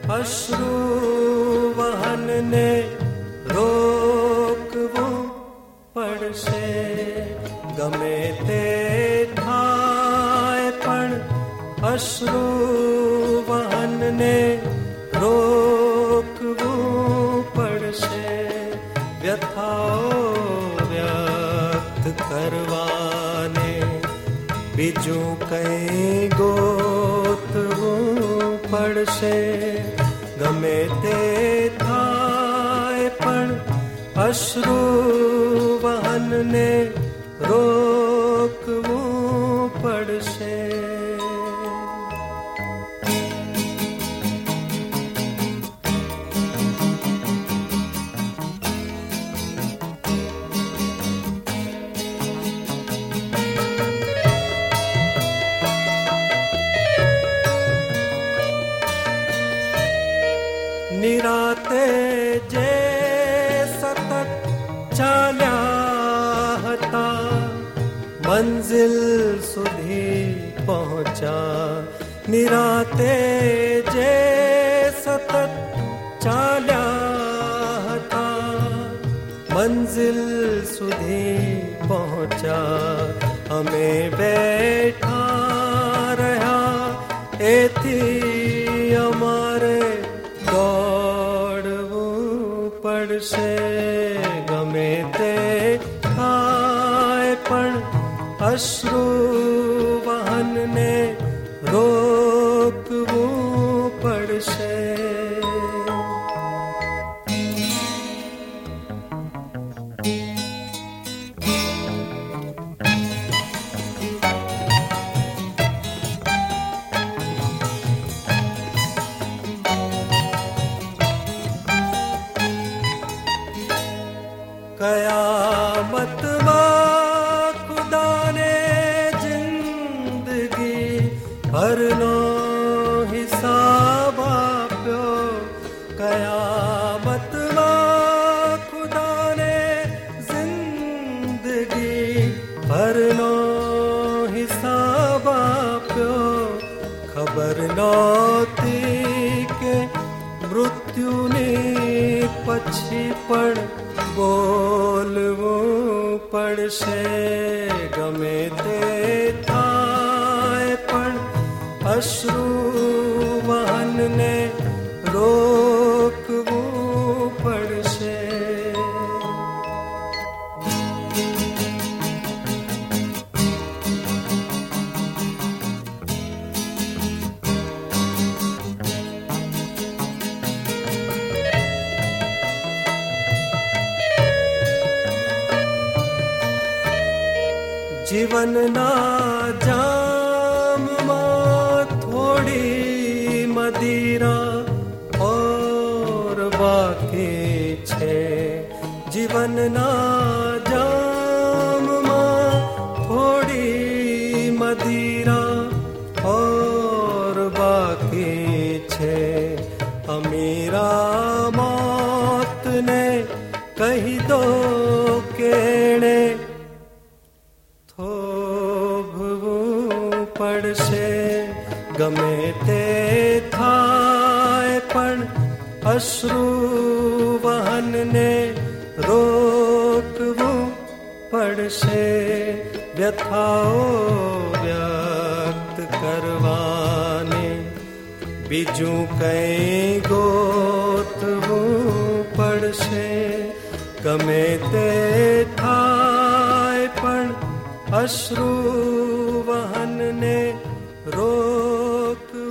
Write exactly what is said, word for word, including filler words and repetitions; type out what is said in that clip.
અશ્રુ વહનને રોકવું પડશે. ગમે તે થાય પણ અશ્રુ વહનને રોકવું પડશે. વ્યથાઓ વ્યક્ત કરવાને બીજું કઈ ગોતવું પડશે. ગમે તે થાય પણ અશ્રુ વહનને રોકવું પડશે. નિરાતે જે સતત ચાલ્યા હતા મંઝિલ સુધી પહોંચ્યા. નિરાતે જે સતત ચાલ્યા હતા મંઝિલ સુધી પહોંચ્યા. અમે બેઠા રહ્યા એથી અમારે દોડવું પડશે. ગમે તે થાય પણ અશ્રુ વહનને રોકવું પડશે. કયામતમાં ખુદાને જિંદગી ભરનો હિસાબ આપ્યો. કયામતમાં ખુદાને જિંદગી ભરનો હિસાબ આપ્યો. ખબર નહોતી કે મૃત્યુની પછી પણ બોલવું પડશે. ગમે તે થાય પણ અશ્રુ વહનને રોકવું પડશે. જીવનના જામમાં થોડી મદિરા ઓર બાકી છે. જીવનના જામમાં થોડી મદિરા ઓર બાકી છે. અમીરા મોતને કહી દો કેણે પડશે. ગમે તે થાય પણ અશ્રુ વહનને રોકવું પડશે. વ્યથાઓ વ્યક્ત કરવાને બીજું કઈ ગોતવું પડશે. ગમે તે થાય પણ અશ્રુ વહનને રોક